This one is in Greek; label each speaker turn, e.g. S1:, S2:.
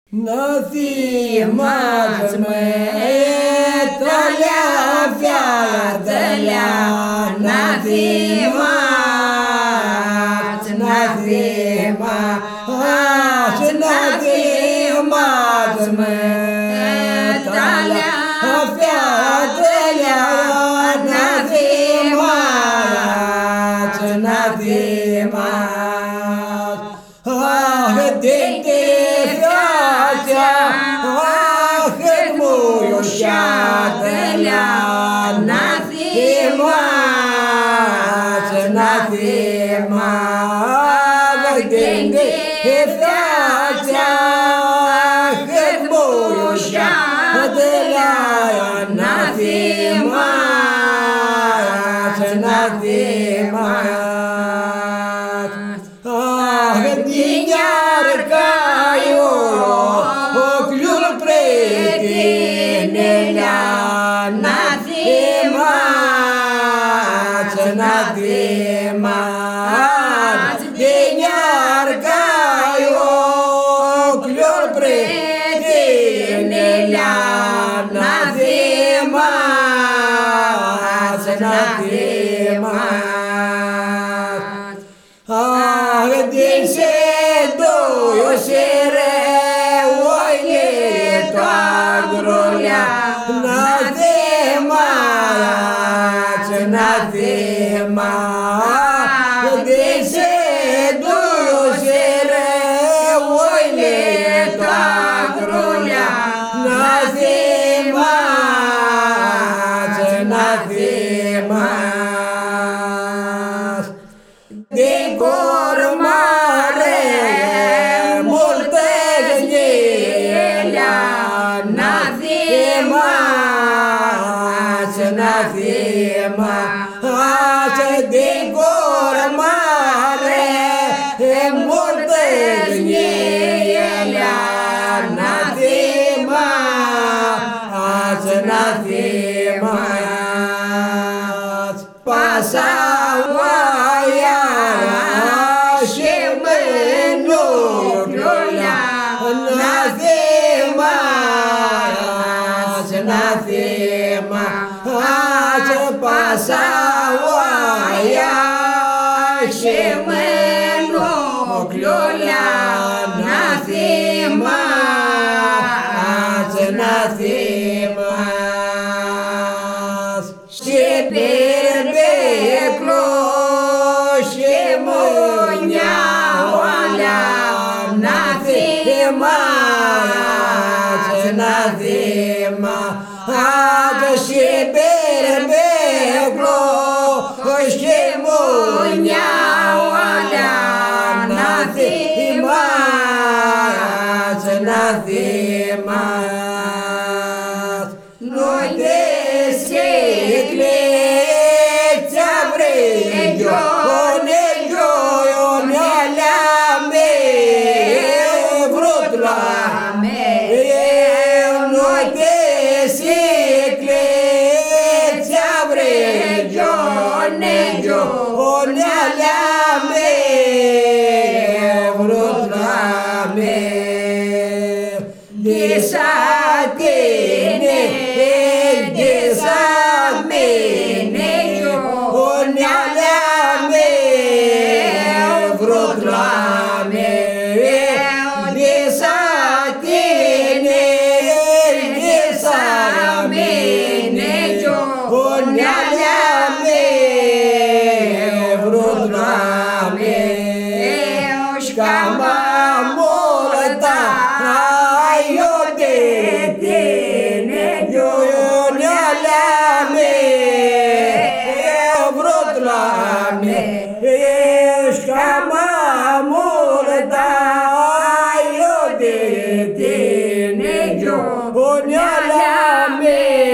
S1: Να θυμάσαι τα λιάφια τέλεια, να θυμάσαι, να θυμάσαι, να θυμάσαι τα λιάφια τέλεια, να θυμάσαι, να θυμάσαι. Αχ, την τέλεια, να θυμάσαι, να θυμάσαι την φτιάξια χερμούια τέλεια, να θυμάσαι, να θυμάσαι. Αχ, την αρκάιο ο κλουρ πρέπει να θυμάσαι, να θυμάσαι την αρκάιο κλουρ πρέπει να θυμάσαι, να θυμάσαι. Αχ, την σεντούιωσε ρε όλοι το αγρόλια, να θυμάσαι, να θυμάσαι την σεντούιωσε ρε όλοι το αγρόλια, να θυμάσαι, να θυμάσαι. Την κορμά ρε μολτές γέλια, να θυμάσαι, να θυμάσαι την κορμά ρε μολτές γέλια, να θυμάσαι, να θυμάσαι. Πάσα να θυμάσαι πάσα βάια χεμένο κλόλια, να θυμάσαι, να θυμάσαι. Σε περπέκλο χειμώνια όλα, να θυμάσαι, να θυμάσαι. Σε περπέκλο χειμώνια όλα, να θυμάσαι, να θυμάσαι. Νόητες σε κλέτσα βρέγιο, νέγιο μυαλά με βρότλα, νόητες σε κλέτσα βρέγιο, νέγιο μυαλά με βρότλα με. Desatene, desamene, onyalame, vrotlame. Desatene, desamene, onyalame, vrotlame. Shkama morta. Σκάμα μόλτα io de te ne yo onyalame